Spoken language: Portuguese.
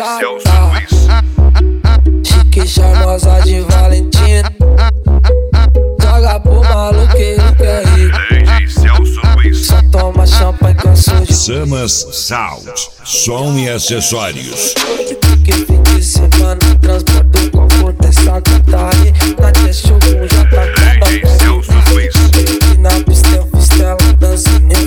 Celso Luiz. Chique charmosa de Valentina. Joga pro maluqueiro que é rico. DJ Celso Luiz. Só toma champanhe cansou de Samas Sound, som e acessórios. que fim de semana transporta o conforto essa catarina. Na testa o já tá DJ Celso Luiz. e na pista eu fiz tela dançando.